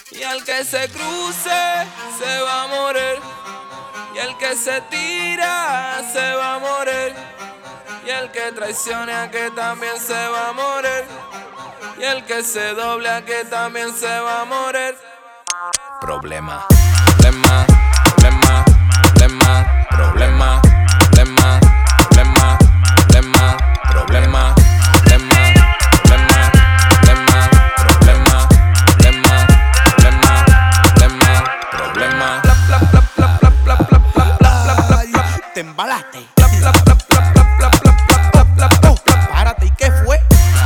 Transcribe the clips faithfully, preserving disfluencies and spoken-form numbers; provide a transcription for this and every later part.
Y al que se cruce se va a morir. Y el que se tira se va a morir. Y el que traicione a que también se va a morir. Y el que se doble a que también se va a morir. Problema, problema, problema, problema, problema, problema, problema, problema, problema, problema, problema, problema, problema, problema, problema, problema, problema. Te embalaste. Párate, ¿y qué fue?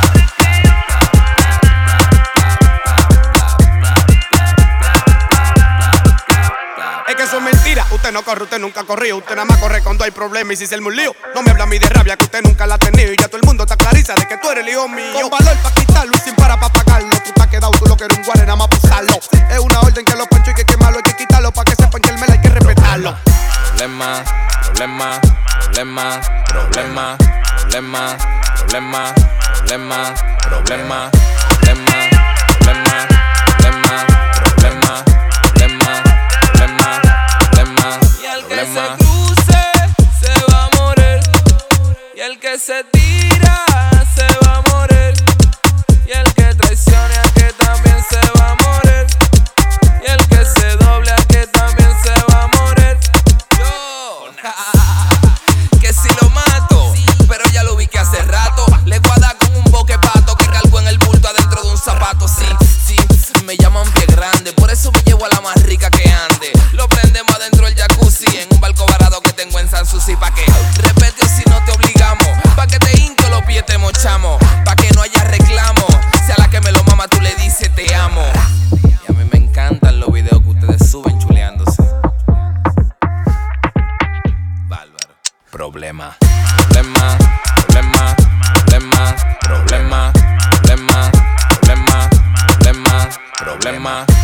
Es que eso es mentira. Usted no corre, usted nunca corrió. Usted nada más corre cuando hay problemas y si se el un lío. No me habla a mí de rabia que usted nunca la ha tenido. Y ya todo el mundo está clariza de que tú eres el hijo mío. Con valor pa' quitarlo y sin para pa' pagarlo. Tú te has quedado, tú lo que eres un guare, nada más usarlo. Es una orden que los panchos hay que quemarlo, hay que quitarlo. Pa' que sepan que el mel hay que respetarlo. Problema, problema, problema, problema, problema, problema, problema, problema, problema, problema, problema, problema, problema, problema, problema. Y el que se cruce se va a morir. Y el que se tira se va a morir. Y el que traicione a que también se va a morir. Y el que se doble a que también se va a morir. Yo, que si lo mato, pero ya lo vi que hace rato. Le voy a dar con un boque pato que cargo en el bulto adentro de un zapato. Sí, sí, me llaman pie grande, por eso me llevo a la más rica que ande. Lo prendemos adentro del jacuzzi, en un barco varado que tengo en Sanssouci. Pa' que repete si no te obligamos, pa' que te hinco los pies te mochamos, pa' que no haya reclamo. Si a la que me lo mama tú le dices te amo. Y a mí me encantan los videos que ustedes suben chuleándose. Bárbaro. Problema, problema, problema, problema, problema, problema, problema, problema, problema.